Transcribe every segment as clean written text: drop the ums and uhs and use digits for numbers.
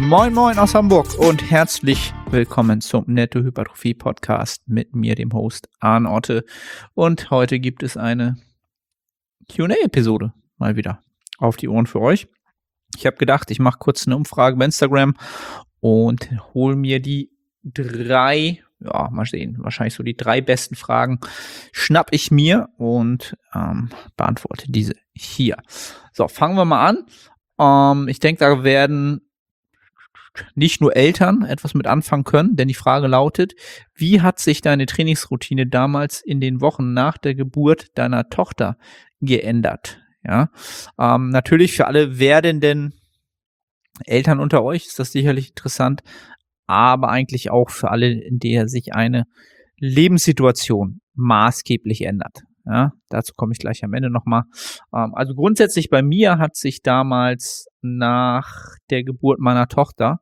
Moin Moin aus Hamburg und herzlich willkommen zum Netto-Hypertrophie Podcast mit mir, dem Host Arne Otte. Und heute gibt es eine Q&A-Episode mal wieder auf die Ohren für euch. Ich habe gedacht, ich mache kurz eine Umfrage bei Instagram und hole mir die mal sehen, wahrscheinlich so die 3 besten Fragen schnapp ich mir und beantworte diese hier. So, fangen wir mal an. Ich denke, da werden nicht nur Eltern etwas mit anfangen können, denn die Frage lautet: Wie hat sich deine Trainingsroutine damals in den Wochen nach der Geburt deiner Tochter geändert? Ja, natürlich für alle werdenden Eltern unter euch ist das sicherlich interessant, aber eigentlich auch für alle, in der sich eine Lebenssituation maßgeblich ändert. Ja, dazu komme ich gleich am Ende nochmal. Also grundsätzlich bei mir hat sich damals nach der Geburt meiner Tochter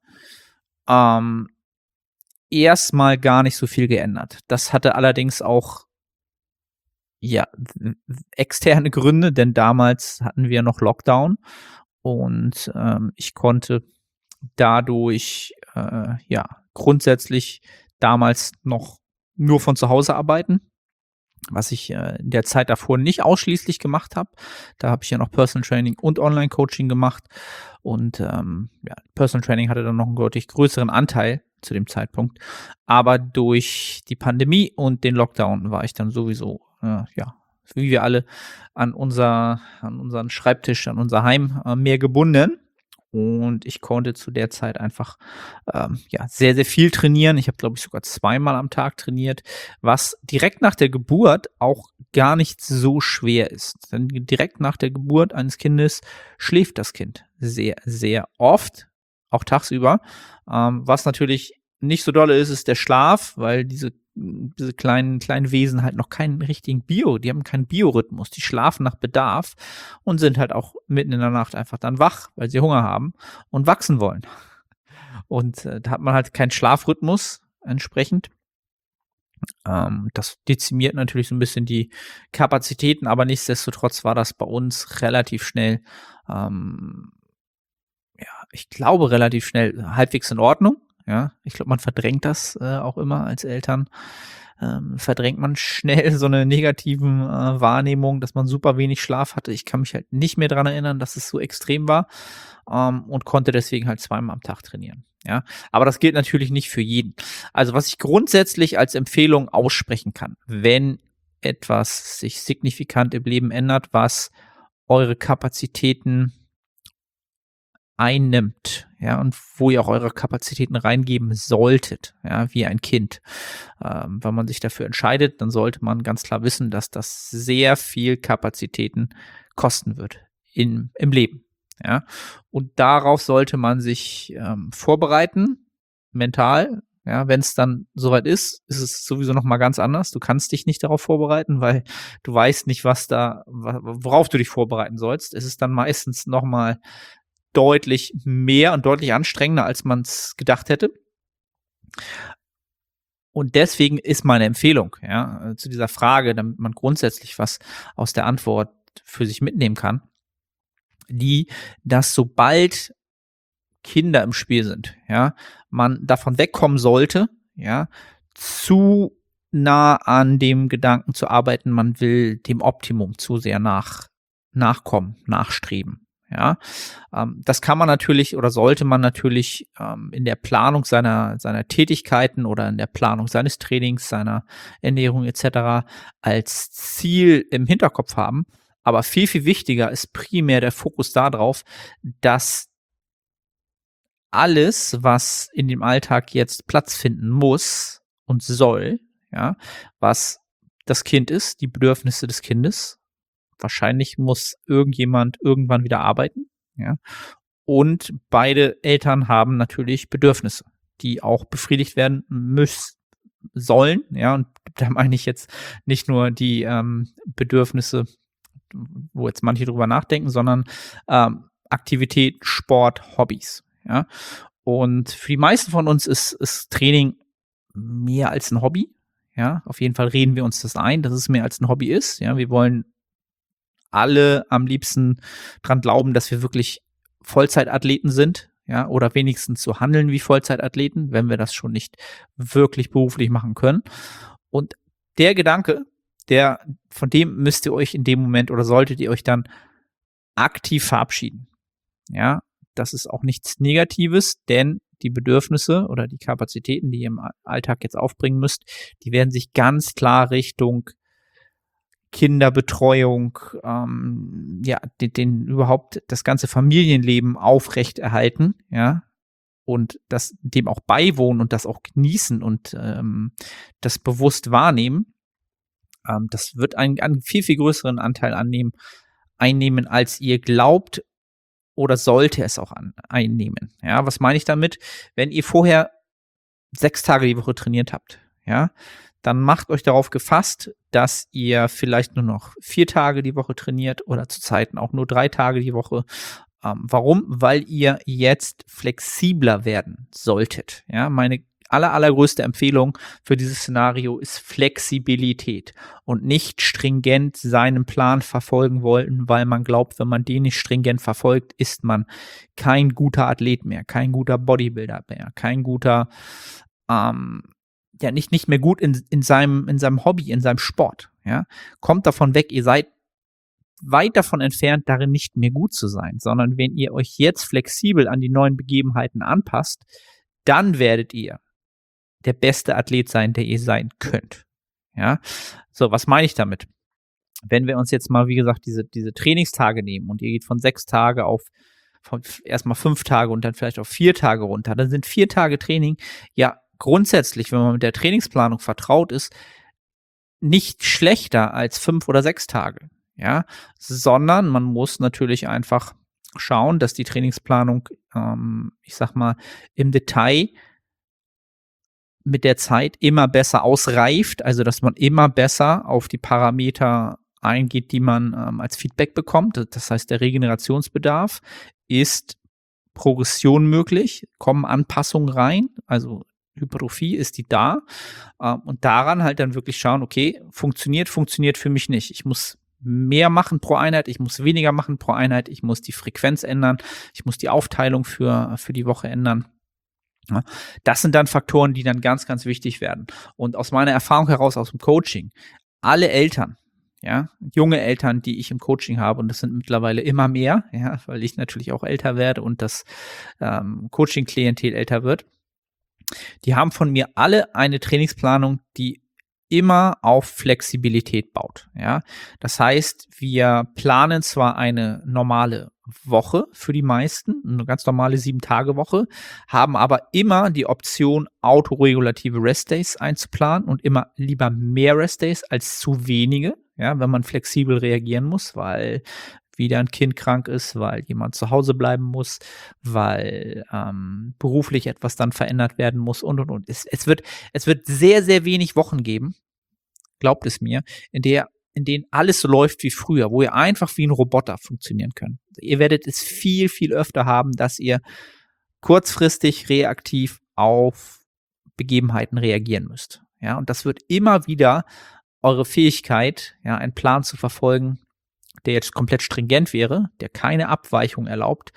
erstmal gar nicht so viel geändert. Das hatte allerdings auch externe Gründe, denn damals hatten wir noch Lockdown und ich konnte dadurch grundsätzlich damals noch nur von zu Hause arbeiten, was ich in der Zeit davor nicht ausschließlich gemacht habe. Da habe ich ja noch Personal Training und Online-Coaching gemacht und Personal Training hatte dann noch einen deutlich größeren Anteil zu dem Zeitpunkt. Aber durch die Pandemie und den Lockdown war ich dann sowieso, wie wir alle, an unseren Schreibtisch, an unser Heim mehr gebunden. Und ich konnte zu der Zeit einfach sehr, sehr viel trainieren. Ich habe, glaube ich, sogar 2-mal am Tag trainiert, was direkt nach der Geburt auch gar nicht so schwer ist. Denn direkt nach der Geburt eines Kindes schläft das Kind sehr, sehr oft, auch tagsüber. Was natürlich nicht so dolle ist der Schlaf, weil diese kleinen Wesen halt noch keinen richtigen die haben keinen Biorhythmus, die schlafen nach Bedarf und sind halt auch mitten in der Nacht einfach dann wach, weil sie Hunger haben und wachsen wollen. Und da hat man halt keinen Schlafrhythmus entsprechend. Das dezimiert natürlich so ein bisschen die Kapazitäten, aber nichtsdestotrotz war das bei uns relativ schnell, ich glaube relativ schnell halbwegs in Ordnung. Ja, ich glaube, man verdrängt das auch immer als Eltern. Verdrängt man schnell so eine negativen Wahrnehmung, dass man super wenig Schlaf hatte. Ich kann mich halt nicht mehr daran erinnern, dass es so extrem war und konnte deswegen halt 2-mal am Tag trainieren. Ja, aber das gilt natürlich nicht für jeden. Also was ich grundsätzlich als Empfehlung aussprechen kann, wenn etwas sich signifikant im Leben ändert, was eure Kapazitäten einnimmt, ja, und wo ihr auch eure Kapazitäten reingeben solltet, ja, wie ein Kind. Wenn man sich dafür entscheidet, dann sollte man ganz klar wissen, dass das sehr viel Kapazitäten kosten wird im Leben, ja. Und darauf sollte man sich vorbereiten, mental. Ja, wenn es dann soweit ist es sowieso noch mal ganz anders. Du kannst dich nicht darauf vorbereiten, weil du weißt nicht, worauf du dich vorbereiten sollst. Es ist dann meistens noch mal deutlich mehr und deutlich anstrengender, als man es gedacht hätte. Und deswegen ist meine Empfehlung, zu dieser Frage, damit man grundsätzlich was aus der Antwort für sich mitnehmen kann, dass sobald Kinder im Spiel sind, man davon wegkommen sollte, zu nah an dem Gedanken zu arbeiten, man will dem Optimum zu sehr nachkommen, nachstreben. Ja, das kann man natürlich oder sollte man natürlich in der Planung seiner Tätigkeiten oder in der Planung seines Trainings, seiner Ernährung etc. als Ziel im Hinterkopf haben. Aber viel, viel wichtiger ist primär der Fokus darauf, dass alles, was in dem Alltag jetzt Platz finden muss und soll, was das Kind ist, die Bedürfnisse des Kindes. Wahrscheinlich muss irgendjemand irgendwann wieder arbeiten, und beide Eltern haben natürlich Bedürfnisse, die auch befriedigt werden sollen, und da meine ich jetzt nicht nur die Bedürfnisse, wo jetzt manche drüber nachdenken, sondern Aktivität, Sport, Hobbys, und für die meisten von uns ist Training mehr als ein Hobby, auf jeden Fall reden wir uns das ein, dass es mehr als ein Hobby ist, wir wollen alle am liebsten dran glauben, dass wir wirklich Vollzeitathleten sind, ja, oder wenigstens so handeln wie Vollzeitathleten, wenn wir das schon nicht wirklich beruflich machen können. Und der Gedanke, von dem müsst ihr euch in dem Moment oder solltet ihr euch dann aktiv verabschieden. Ja, das ist auch nichts Negatives, denn die Bedürfnisse oder die Kapazitäten, die ihr im Alltag jetzt aufbringen müsst, die werden sich ganz klar Richtung Kinderbetreuung, ja, den überhaupt das ganze Familienleben aufrechterhalten, ja, und dem auch beiwohnen und das auch genießen und das bewusst wahrnehmen. Das wird einen viel, viel größeren Anteil einnehmen, als ihr glaubt oder sollte es auch einnehmen. Ja, was meine ich damit? Wenn ihr vorher 6 Tage die Woche trainiert habt, ja, dann macht euch darauf gefasst, dass ihr vielleicht nur noch 4 Tage die Woche trainiert oder zu Zeiten auch nur 3 Tage die Woche. Warum? Weil ihr jetzt flexibler werden solltet. Ja, meine allergrößte Empfehlung für dieses Szenario ist Flexibilität und nicht stringent seinen Plan verfolgen wollen, weil man glaubt, wenn man den nicht stringent verfolgt, ist man kein guter Athlet mehr, kein guter Bodybuilder mehr, kein guter, ja, nicht mehr gut in seinem Hobby, in seinem Sport. Ja, kommt davon weg, ihr seid weit davon entfernt, darin nicht mehr gut zu sein, sondern wenn ihr euch jetzt flexibel an die neuen Begebenheiten anpasst, dann werdet ihr der beste Athlet sein, der ihr sein könnt. Ja, so, was meine ich damit? Wenn wir uns jetzt mal, wie gesagt, diese Trainingstage nehmen und ihr geht von 6 Tage erstmal 5 Tage und dann vielleicht auf 4 Tage runter, dann sind 4 Tage Training ja grundsätzlich, wenn man mit der Trainingsplanung vertraut ist, nicht schlechter als 5 oder 6 Tage. Ja, sondern man muss natürlich einfach schauen, dass die Trainingsplanung, ich sag mal, im Detail mit der Zeit immer besser ausreift, also dass man immer besser auf die Parameter eingeht, die man als Feedback bekommt. Das heißt, der Regenerationsbedarf ist Progression möglich, kommen Anpassungen rein, also Hypertrophie, ist die da? Und daran halt dann wirklich schauen, okay, funktioniert für mich nicht. Ich muss mehr machen pro Einheit, ich muss weniger machen pro Einheit, ich muss die Frequenz ändern, ich muss die Aufteilung für die Woche ändern. Ja, das sind dann Faktoren, die dann ganz, ganz wichtig werden. Und aus meiner Erfahrung heraus aus dem Coaching, alle Eltern, ja, junge Eltern, die ich im Coaching habe, und das sind mittlerweile immer mehr, ja, weil ich natürlich auch älter werde und das Coaching-Klientel älter wird, die haben von mir alle eine Trainingsplanung, die immer auf Flexibilität baut. Ja, das heißt, wir planen zwar eine normale Woche für die meisten, eine ganz normale 7-Tage-Woche, haben aber immer die Option, autoregulative Restdays einzuplanen und immer lieber mehr Restdays als zu wenige, ja, wenn man flexibel reagieren muss, weil wieder ein Kind krank ist, weil jemand zu Hause bleiben muss, weil beruflich etwas dann verändert werden muss und. Es wird sehr, sehr wenig Wochen geben, glaubt es mir, in denen alles so läuft wie früher, wo ihr einfach wie ein Roboter funktionieren könnt. Ihr werdet es viel, viel öfter haben, dass ihr kurzfristig reaktiv auf Begebenheiten reagieren müsst. Ja, und das wird immer wieder eure Fähigkeit, ja, einen Plan zu verfolgen, der jetzt komplett stringent wäre, der keine Abweichung erlaubt,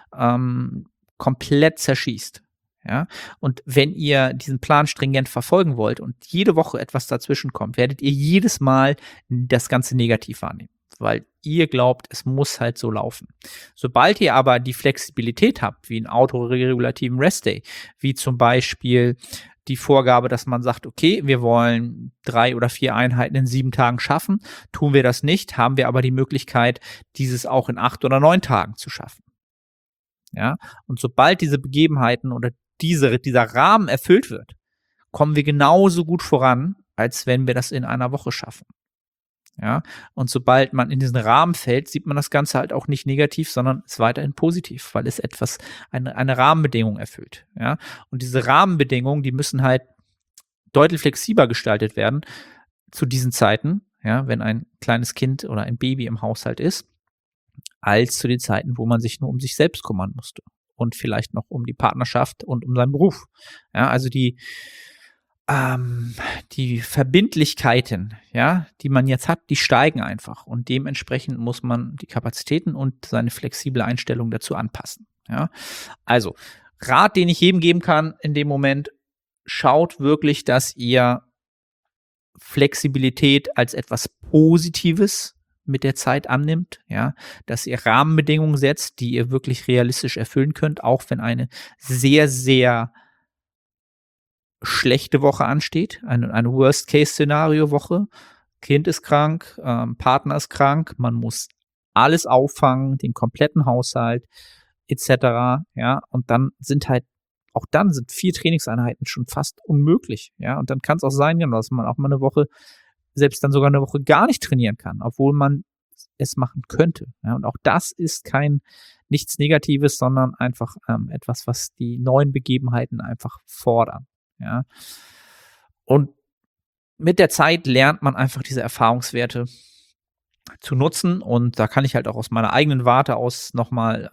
komplett zerschießt. Ja, und wenn ihr diesen Plan stringent verfolgen wollt und jede Woche etwas dazwischen kommt, werdet ihr jedes Mal das Ganze negativ wahrnehmen, weil ihr glaubt, es muss halt so laufen. Sobald ihr aber die Flexibilität habt, wie einen autoregulativen Restday, wie zum Beispiel die Vorgabe, dass man sagt, okay, wir wollen 3 oder 4 Einheiten in 7 Tagen schaffen. Tun wir das nicht, haben wir aber die Möglichkeit, dieses auch in 8 oder 9 Tagen zu schaffen. Ja, und sobald diese Begebenheiten oder dieser Rahmen erfüllt wird, kommen wir genauso gut voran, als wenn wir das in einer Woche schaffen. Ja, und sobald man in diesen Rahmen fällt, sieht man das Ganze halt auch nicht negativ, sondern ist weiterhin positiv, weil es eine Rahmenbedingung erfüllt. Ja, und diese Rahmenbedingungen, die müssen halt deutlich flexibler gestaltet werden zu diesen Zeiten, ja, wenn ein kleines Kind oder ein Baby im Haushalt ist, als zu den Zeiten, wo man sich nur um sich selbst kümmern musste und vielleicht noch um die Partnerschaft und um seinen Beruf. Ja, also die Verbindlichkeiten, ja, die man jetzt hat, die steigen einfach und dementsprechend muss man die Kapazitäten und seine flexible Einstellung dazu anpassen. Ja, also Rat, den ich jedem geben kann in dem Moment, schaut wirklich, dass ihr Flexibilität als etwas Positives mit der Zeit annimmt, ja, dass ihr Rahmenbedingungen setzt, die ihr wirklich realistisch erfüllen könnt, auch wenn eine sehr, sehr schlechte Woche ansteht, eine Worst-Case-Szenario-Woche. Kind ist krank, Partner ist krank, man muss alles auffangen, den kompletten Haushalt et cetera, ja, und dann sind 4 Trainingseinheiten schon fast unmöglich, ja, und dann kann es auch sein, genau, dass man auch mal eine Woche selbst dann sogar eine Woche gar nicht trainieren kann, obwohl man es machen könnte, ja, und auch das ist nichts Negatives, sondern einfach, etwas, was die neuen Begebenheiten einfach fordern, ja. Und mit der Zeit lernt man einfach diese Erfahrungswerte zu nutzen und da kann ich halt auch aus meiner eigenen Warte aus noch mal,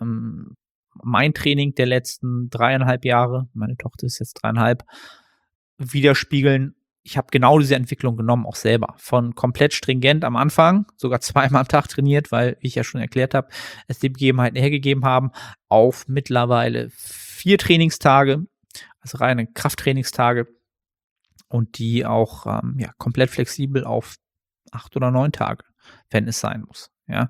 mein Training der letzten 3,5 Jahre, meine Tochter ist jetzt 3,5, widerspiegeln. Ich habe genau diese Entwicklung genommen, auch selber. Von komplett stringent am Anfang, sogar zweimal am Tag trainiert, weil, wie ich ja schon erklärt habe, es die Begebenheiten hergegeben haben, auf mittlerweile 4 Trainingstage, also reine Krafttrainingstage und die auch, komplett flexibel auf 8 oder 9 Tage, wenn es sein muss, ja.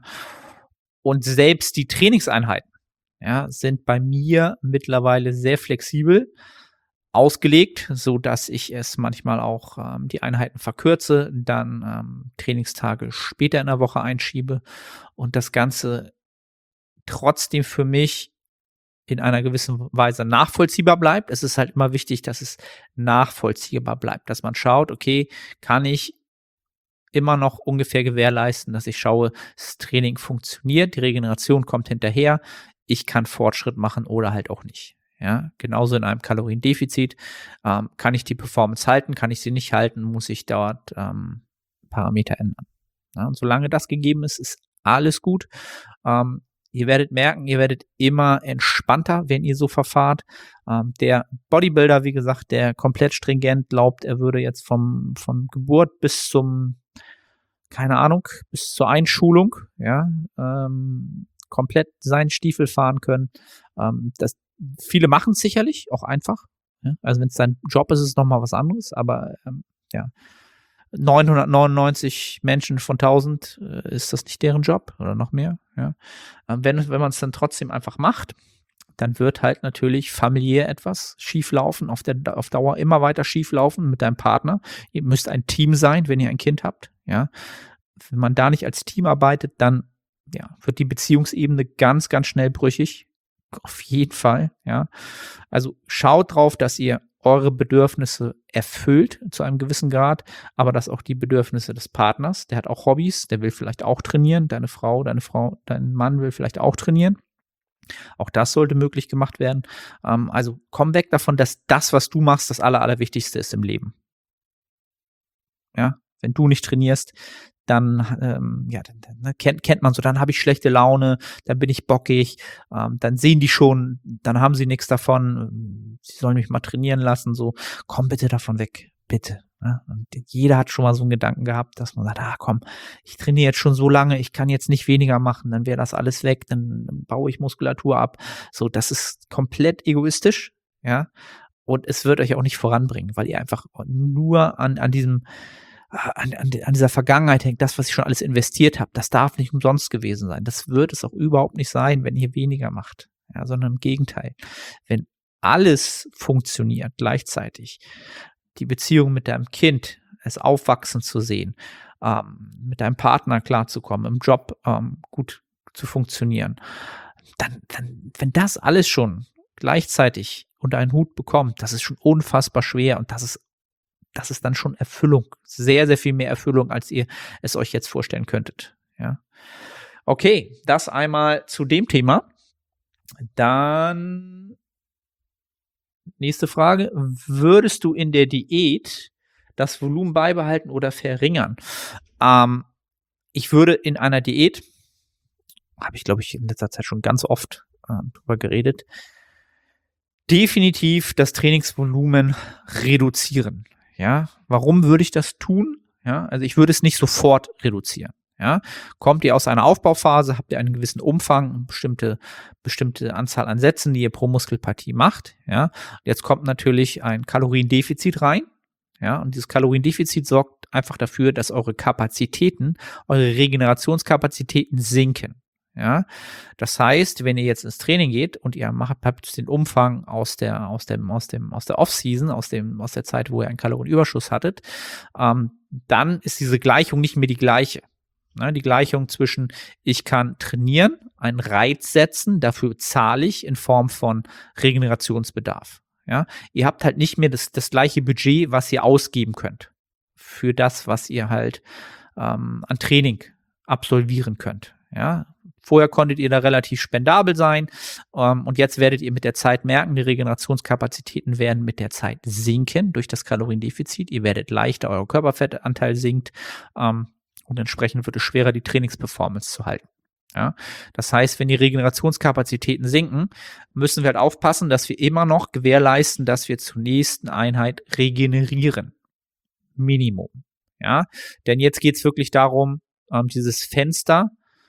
Und selbst die Trainingseinheiten, ja, sind bei mir mittlerweile sehr flexibel ausgelegt, so dass ich es manchmal auch, die Einheiten verkürze, dann, Trainingstage später in der Woche einschiebe und das Ganze trotzdem für mich in einer gewissen Weise nachvollziehbar bleibt. Es ist halt immer wichtig, dass es nachvollziehbar bleibt, dass man schaut: „Okay, kann ich immer noch ungefähr gewährleisten, dass ich schaue, das Training funktioniert, die Regeneration kommt hinterher, ich kann Fortschritt machen oder halt auch nicht. Ja, genauso in einem Kaloriendefizit. Kann ich die Performance halten, kann ich sie nicht halten, muss ich dort Parameter ändern. Ja, und solange das gegeben ist, ist alles gut. Ihr werdet merken, ihr werdet immer entspannter, wenn ihr so verfahrt. Der Bodybuilder, wie gesagt, der komplett stringent glaubt, er würde jetzt von Geburt bis zum, keine Ahnung, bis zur Einschulung, ja, komplett seinen Stiefel fahren können. Viele machen es sicherlich auch einfach. Ja? Also wenn es dein Job ist, ist es nochmal was anderes, aber ja, 999 Menschen von 1000 ist das nicht deren Job oder noch mehr. Ja? Wenn man es dann trotzdem einfach macht, dann wird halt natürlich familiär etwas schieflaufen, auf Dauer immer weiter schieflaufen mit deinem Partner. Ihr müsst ein Team sein, wenn ihr ein Kind habt. Ja? Wenn man da nicht als Team arbeitet, dann wird die Beziehungsebene ganz, ganz schnell brüchig. Auf jeden Fall, ja. Also schaut drauf, dass ihr eure Bedürfnisse erfüllt zu einem gewissen Grad, aber dass auch die Bedürfnisse des Partners, der hat auch Hobbys, der will vielleicht auch trainieren, dein Mann will vielleicht auch trainieren. Auch das sollte möglich gemacht werden. Also komm weg davon, dass das, was du machst, das Allerwichtigste ist im Leben. Ja, wenn du nicht trainierst, dann, dann kennt man so, dann habe ich schlechte Laune, dann bin ich bockig, dann sehen die schon, dann haben sie nichts davon, sie sollen mich mal trainieren lassen, so, komm bitte davon weg, bitte. Ja, und jeder hat schon mal so einen Gedanken gehabt, dass man sagt, komm, ich trainiere jetzt schon so lange, ich kann jetzt nicht weniger machen, dann wäre das alles weg, dann baue ich Muskulatur ab. So, das ist komplett egoistisch, ja. Und es wird euch auch nicht voranbringen, weil ihr einfach nur an dieser Vergangenheit hängt, das, was ich schon alles investiert habe, das darf nicht umsonst gewesen sein. Das wird es auch überhaupt nicht sein, wenn ihr weniger macht. Ja, sondern im Gegenteil. Wenn alles funktioniert gleichzeitig, die Beziehung mit deinem Kind, es aufwachsen zu sehen, mit deinem Partner klarzukommen, im Job gut zu funktionieren, dann, wenn das alles schon gleichzeitig unter einen Hut bekommt, das ist schon unfassbar schwer und das ist dann schon Erfüllung. Sehr, sehr viel mehr Erfüllung, als ihr es euch jetzt vorstellen könntet. Ja. Okay, das einmal zu dem Thema. Dann nächste Frage. Würdest du in der Diät das Volumen beibehalten oder verringern? Ich würde in einer Diät, habe ich, glaube ich, in letzter Zeit schon ganz oft drüber geredet, definitiv das Trainingsvolumen reduzieren. Ja, warum würde ich das tun? Ja, also ich würde es nicht sofort reduzieren. Ja, kommt ihr aus einer Aufbauphase, habt ihr einen gewissen Umfang, bestimmte Anzahl an Sätzen, die ihr pro Muskelpartie macht, ja. Jetzt kommt natürlich ein Kaloriendefizit rein, ja, und dieses Kaloriendefizit sorgt einfach dafür, dass eure Kapazitäten, eure Regenerationskapazitäten sinken, ja. Das heißt, wenn ihr jetzt ins Training geht und ihr habt den Umfang aus der Off-Season, aus der Zeit, wo ihr einen Kalorienüberschuss hattet, dann ist diese Gleichung nicht mehr die gleiche. Ne, die Gleichung zwischen, ich kann trainieren, einen Reiz setzen, dafür zahle ich in Form von Regenerationsbedarf. Ja, ihr habt halt nicht mehr das gleiche Budget, was ihr ausgeben könnt für das, was ihr halt an Training absolvieren könnt. Ja, vorher konntet ihr da relativ spendabel sein und jetzt werdet ihr mit der Zeit merken, die Regenerationskapazitäten werden mit der Zeit sinken durch das Kaloriendefizit. Ihr werdet leichter, euer Körperfettanteil sinkt. Und entsprechend wird es schwerer, die Trainingsperformance zu halten. Ja? Das heißt, wenn die Regenerationskapazitäten sinken, müssen wir halt aufpassen, dass wir immer noch gewährleisten, dass wir zur nächsten Einheit regenerieren. Minimum. Ja? Denn jetzt geht es wirklich darum, dieses Fenster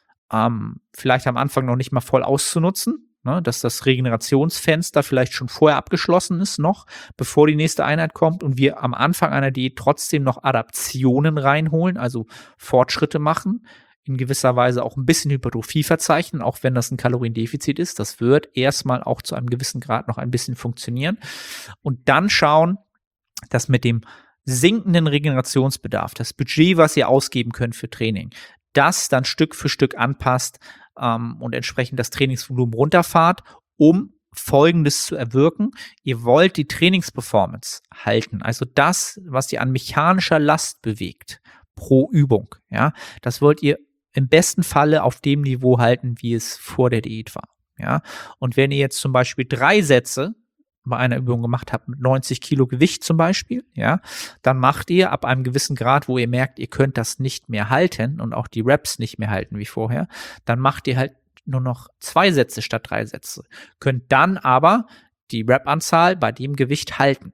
vielleicht am Anfang noch nicht mal voll auszunutzen, ne, dass das Regenerationsfenster vielleicht schon vorher abgeschlossen ist, noch bevor die nächste Einheit kommt und wir am Anfang einer Diät trotzdem noch Adaptionen reinholen, also Fortschritte machen, in gewisser Weise auch ein bisschen Hypertrophie verzeichnen, auch wenn das ein Kaloriendefizit ist. Das wird erstmal auch zu einem gewissen Grad noch ein bisschen funktionieren und dann schauen, dass mit dem sinkenden Regenerationsbedarf, das Budget, was ihr ausgeben könnt für Training, das dann Stück für Stück anpasst und entsprechend das Trainingsvolumen runterfahrt, um Folgendes zu erwirken. Ihr wollt die Trainingsperformance halten, also das, was ihr an mechanischer Last bewegt pro Übung. Ja, das wollt ihr im besten Falle auf dem Niveau halten, wie es vor der Diät war. Ja, und wenn ihr jetzt zum Beispiel 3 Sätze bei einer Übung gemacht habt mit 90 Kilo Gewicht zum Beispiel, ja, dann macht ihr ab einem gewissen Grad, wo ihr merkt, ihr könnt das nicht mehr halten und auch die Reps nicht mehr halten wie vorher, dann macht ihr halt nur noch 2 Sätze statt 3 Sätze. Könnt dann aber die Rep-Anzahl bei dem Gewicht halten.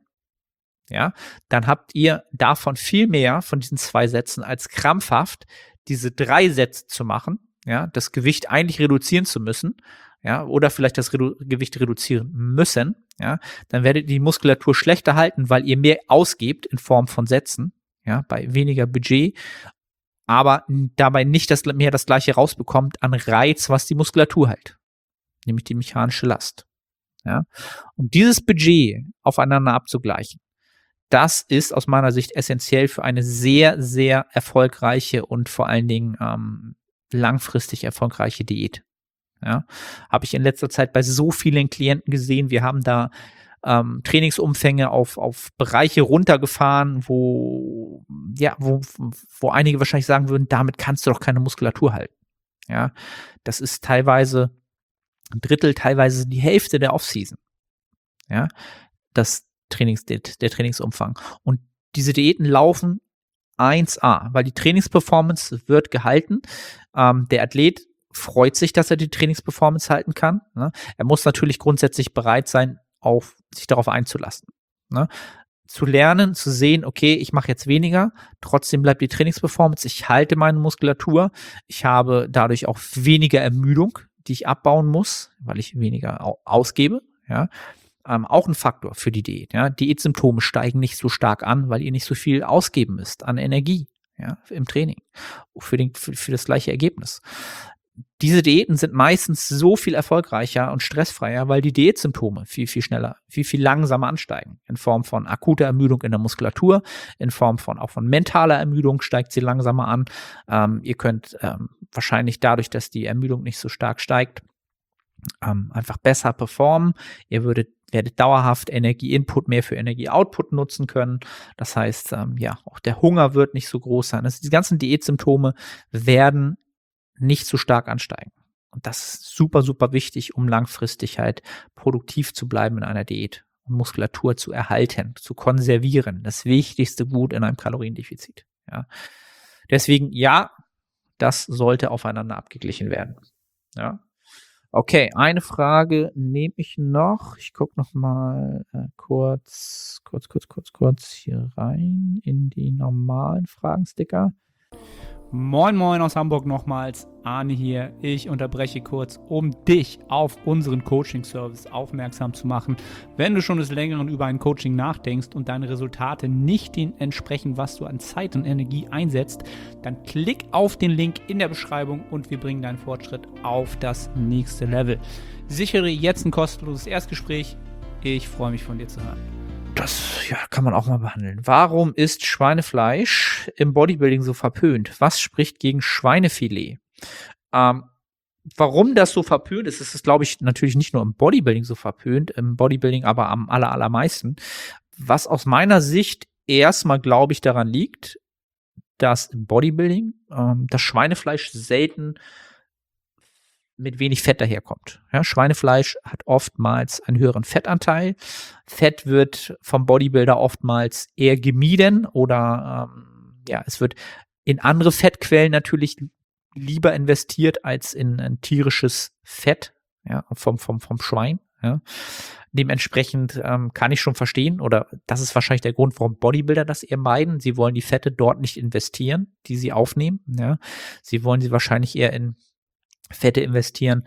Ja, dann habt ihr davon viel mehr von diesen 2 Sätzen als krampfhaft diese 3 Sätze zu machen, ja, das Gewicht eigentlich reduzieren zu müssen, ja, oder vielleicht das Gewicht reduzieren müssen, ja, dann werdet ihr die Muskulatur schlechter halten, weil ihr mehr ausgebt in Form von Sätzen, ja, bei weniger Budget, aber dabei nicht mehr das Gleiche rausbekommt an Reiz, was die Muskulatur hält, nämlich die mechanische Last, ja. Und dieses Budget aufeinander abzugleichen, das ist aus meiner Sicht essentiell für eine sehr, sehr erfolgreiche und vor allen Dingen langfristig erfolgreiche Diät. Ja, habe ich in letzter Zeit bei so vielen Klienten gesehen. Wir haben da Trainingsumfänge auf Bereiche runtergefahren, wo einige wahrscheinlich sagen würden, damit kannst du doch keine Muskulatur halten. Ja, das ist teilweise ein Drittel, teilweise die Hälfte der Offseason. Ja, der Trainingsumfang. Und diese Diäten laufen 1A, weil die Trainingsperformance wird gehalten. Der Athlet freut sich, dass er die Trainingsperformance halten kann. Ne? Er muss natürlich grundsätzlich bereit sein, sich darauf einzulassen. Ne? Zu lernen, zu sehen, okay, ich mache jetzt weniger, trotzdem bleibt die Trainingsperformance, ich halte meine Muskulatur, ich habe dadurch auch weniger Ermüdung, die ich abbauen muss, weil ich weniger ausgebe. Ja? Auch ein Faktor für die Diät. Ja? Diätsymptome steigen nicht so stark an, weil ihr nicht so viel ausgeben müsst an Energie, ja, im Training für das gleiche Ergebnis. Diese Diäten sind meistens so viel erfolgreicher und stressfreier, weil die Diätsymptome viel, viel schneller, viel, viel langsamer ansteigen. In Form von akuter Ermüdung in der Muskulatur, in Form von auch von mentaler Ermüdung steigt sie langsamer an. Ihr könnt wahrscheinlich dadurch, dass die Ermüdung nicht so stark steigt, einfach besser performen. Ihr werdet dauerhaft Energie-Input mehr für Energie-Output nutzen können. Das heißt, auch der Hunger wird nicht so groß sein. Die ganzen Diätsymptome werden nicht so stark ansteigen. Und das ist super, super wichtig, um langfristig halt produktiv zu bleiben in einer Diät und Muskulatur zu erhalten, zu konservieren. Das wichtigste Gut in einem Kaloriendefizit. Ja. Deswegen, ja, das sollte aufeinander abgeglichen werden. Ja. Okay, eine Frage nehme ich noch. Ich gucke noch mal kurz hier rein in die normalen Fragensticker. Moin Moin aus Hamburg nochmals, Arne hier. Ich unterbreche kurz, um dich auf unseren Coaching-Service aufmerksam zu machen. Wenn du schon des Längeren über ein Coaching nachdenkst und deine Resultate nicht dem entsprechen, was du an Zeit und Energie einsetzt, dann klick auf den Link in der Beschreibung und wir bringen deinen Fortschritt auf das nächste Level. Sichere jetzt ein kostenloses Erstgespräch. Ich freue mich, von dir zu hören. Das kann man auch mal behandeln. Warum ist Schweinefleisch im Bodybuilding so verpönt? Was spricht gegen Schweinefilet? Warum das so verpönt ist, ist es, glaube ich, natürlich nicht nur im Bodybuilding so verpönt, im Bodybuilding aber am allermeisten. Was aus meiner Sicht erstmal, glaube ich, daran liegt, dass im Bodybuilding das Schweinefleisch selten mit wenig Fett daherkommt. Ja, Schweinefleisch hat oftmals einen höheren Fettanteil. Fett wird vom Bodybuilder oftmals eher gemieden oder es wird in andere Fettquellen natürlich lieber investiert als in ein tierisches Fett, ja, vom Schwein. Ja. Dementsprechend kann ich schon verstehen, oder das ist wahrscheinlich der Grund, warum Bodybuilder das eher meiden. Sie wollen die Fette dort nicht investieren, die sie aufnehmen. Ja. Sie wollen sie wahrscheinlich eher in Fette investieren,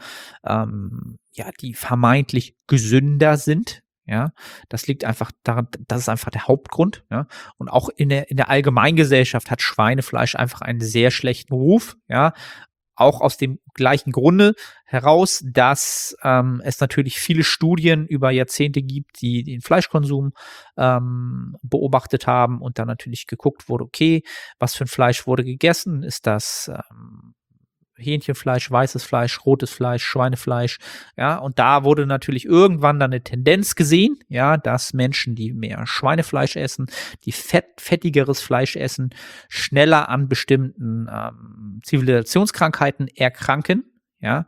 die vermeintlich gesünder sind. Ja, das liegt einfach daran, das ist einfach der Hauptgrund. Ja, und auch in der Allgemeingesellschaft hat Schweinefleisch einfach einen sehr schlechten Ruf. Ja, auch aus dem gleichen Grunde heraus, dass es natürlich viele Studien über Jahrzehnte gibt, die den Fleischkonsum beobachtet haben und dann natürlich geguckt wurde, okay, was für ein Fleisch wurde gegessen? Ist das Hähnchenfleisch, weißes Fleisch, rotes Fleisch, Schweinefleisch, ja, und da wurde natürlich irgendwann dann eine Tendenz gesehen, ja, dass Menschen, die mehr Schweinefleisch essen, die fettigeres Fleisch essen, schneller an bestimmten Zivilisationskrankheiten erkranken, ja.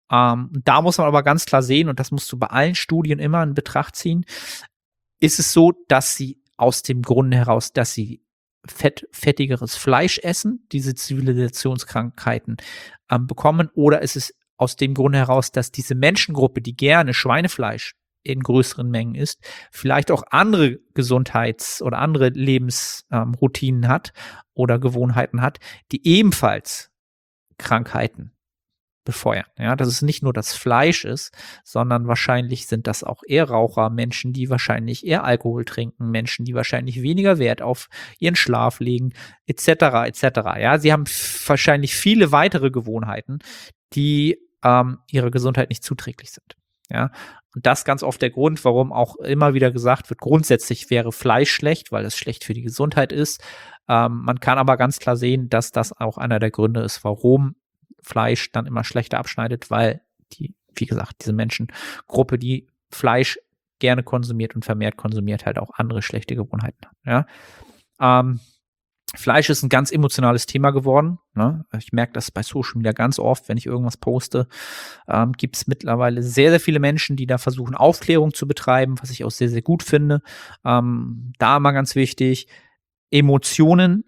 Da muss man aber ganz klar sehen, und das musst du bei allen Studien immer in Betracht ziehen, ist es so, dass sie aus dem Grunde heraus, dass sie fettigeres Fleisch essen, diese Zivilisationskrankheiten bekommen, oder ist es aus dem Grunde heraus, dass diese Menschengruppe, die gerne Schweinefleisch in größeren Mengen isst, vielleicht auch andere oder andere Lebensroutinen hat oder Gewohnheiten hat, die ebenfalls Krankheiten befeuern. Ja, dass es nicht nur das Fleisch ist, sondern wahrscheinlich sind das auch eher Raucher, Menschen, die wahrscheinlich eher Alkohol trinken, Menschen, die wahrscheinlich weniger Wert auf ihren Schlaf legen, etc., etc. Ja, sie haben wahrscheinlich viele weitere Gewohnheiten, die ihrer Gesundheit nicht zuträglich sind. Ja, und das ganz oft der Grund, warum auch immer wieder gesagt wird, grundsätzlich wäre Fleisch schlecht, weil es schlecht für die Gesundheit ist. Man kann aber ganz klar sehen, dass das auch einer der Gründe ist, warum Fleisch dann immer schlechter abschneidet, weil wie gesagt, diese Menschengruppe, die Fleisch gerne konsumiert und vermehrt konsumiert, halt auch andere schlechte Gewohnheiten hat. Ja? Fleisch ist ein ganz emotionales Thema geworden. Ne? Ich merke das bei Social Media ganz oft, wenn ich irgendwas poste, gibt es mittlerweile sehr, sehr viele Menschen, die da versuchen, Aufklärung zu betreiben, was ich auch sehr, sehr gut finde. Da mal ganz wichtig, Emotionen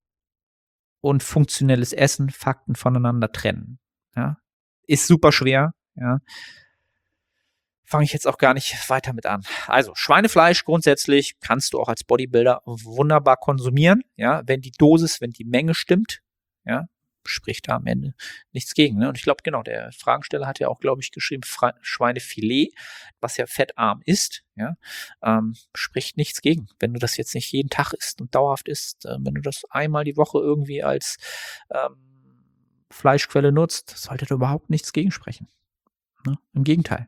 und funktionelles Essen, Fakten voneinander trennen. Ja? Ist super schwer. Ja? Fange ich jetzt auch gar nicht weiter mit an. Also Schweinefleisch grundsätzlich kannst du auch als Bodybuilder wunderbar konsumieren, ja, wenn die Dosis, wenn die Menge stimmt, ja, spricht da am Ende nichts gegen. Ne? Und ich glaube, genau, der Fragensteller hat ja auch, glaube ich, geschrieben, Schweinefilet, was ja fettarm ist, ja, spricht nichts gegen. Wenn du das jetzt nicht jeden Tag isst und dauerhaft isst, wenn du das einmal die Woche irgendwie als Fleischquelle nutzt, sollte da überhaupt nichts gegen sprechen. Ne? Im Gegenteil.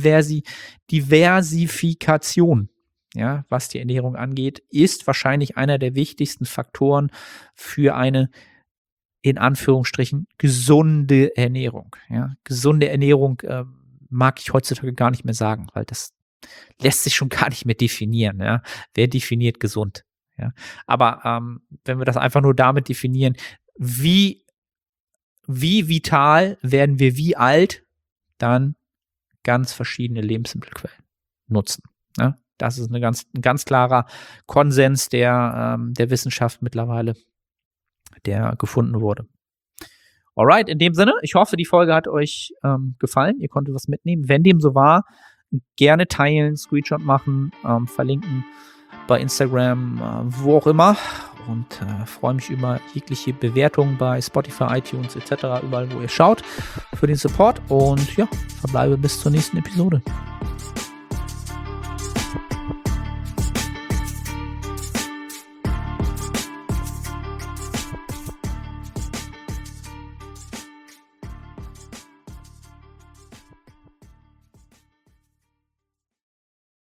Diversifikation, ja, was die Ernährung angeht, ist wahrscheinlich einer der wichtigsten Faktoren für eine, in Anführungsstrichen, gesunde Ernährung. Ja? Gesunde Ernährung mag ich heutzutage gar nicht mehr sagen, weil das lässt sich schon gar nicht mehr definieren. Ja? Wer definiert gesund? Ja? Aber wenn wir das einfach nur damit definieren, wie vital werden wir wie alt, dann ganz verschiedene Lebensmittelquellen nutzen. Ja? Das ist ein ganz klarer Konsens der Wissenschaft mittlerweile, der gefunden wurde. Alright, in dem Sinne, ich hoffe, die Folge hat euch gefallen. Ihr konntet was mitnehmen. Wenn dem so war, gerne teilen, Screenshot machen, verlinken bei Instagram, wo auch immer. Und freue mich über jegliche Bewertungen bei Spotify, iTunes etc., überall, wo ihr schaut, für den Support. Und ja, verbleibe bis zur nächsten Episode.